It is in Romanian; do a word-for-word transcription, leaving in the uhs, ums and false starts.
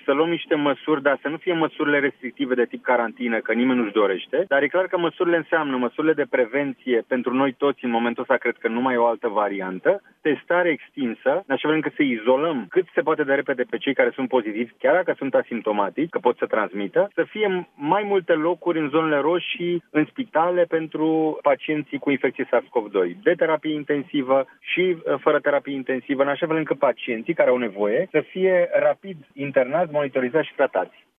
să luăm niște măsuri, dar să nu fie măsurile restrictive de tip carantină, că nimeni nu-și dorește, dar e clar că măsurile înseamnă măsurile de prevenție pentru noi toți, în momentul ăsta cred că nu mai e o altă variantă, testare extinsă, în așa fel încât să izolăm cât se poate de repede pe cei care sunt pozitivi, chiar dacă sunt asimptomatici, că pot să transmită, să fie mai multe locuri în zonele roșii, în spitale pentru pacienții cu infecție SARS-CoV doi, de terapie intensivă și fără terapie intensivă, în așa fel încât pacienții care au nevoie să fie rapid internați, monitorizați și tratați.